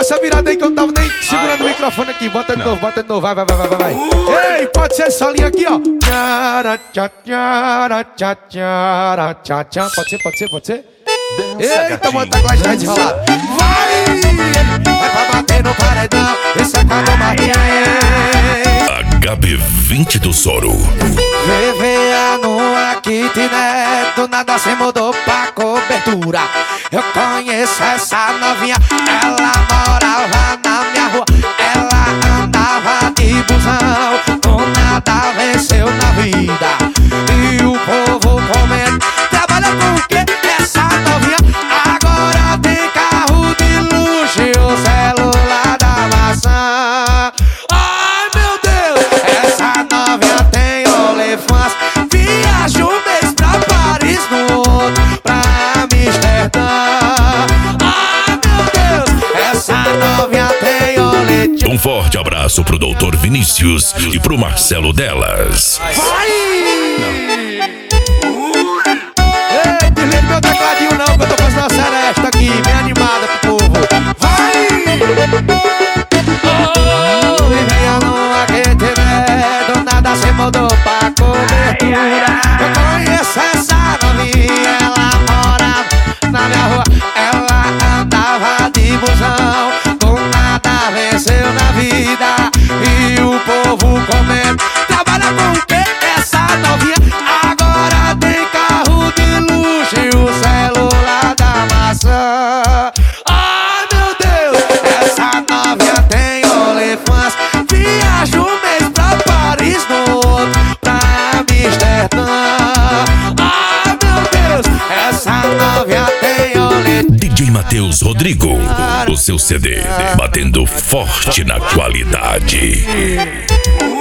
essa virada aí que eu não tava nem segurando o microfone aqui. Bota de novo, vai. Ei, pode ser essa linha aqui, ó. Pode ser? Eita, mano, tá com a gente enrolado. Vai pra bater no paredão. Esse é Cadu Martins. HB20 do Soro. VVA no kitnet, do nada se mudou pra cobertura. Eu conheço essa novinha, ela morava na minha rua. Ela andava de busão, do nada venceu na vida. E o povo comendo, trabalha com o quê? Essa novinha agora tem carro de luxo e o celular da maçã. Ai meu Deus, essa novinha tem OnlyFans. Viaja um mês pra Paris, no outro pra Amsterdã. Ai meu Deus, essa novinha tem OnlyFans. Um forte abraço pro Dr. Vinícius e pro Marcelo Delas. Vai! Ei, desliga meu tecladinho não, que eu tô fazendo uma seresta aqui, bem animada pro povo. Vai! Vivia numa kitnet, do nada se mudou pra cobertura. Eu conheço essa novinha, ela morava na minha rua. Ela andava de busão, do nada venceu na vida. E o povo comendo, trabalha com o quê? Essa novinha agora tem carro de luxo e o celular da maçã. Ai meu Deus, essa novinha tem OnlyFans. Viaja um mês pra Paris, no outro pra Amsterdã. Ai meu Deus, essa novinha tem OnlyFans. DJ Matheus Rodrigo, o seu CD batendo forte na qualidade.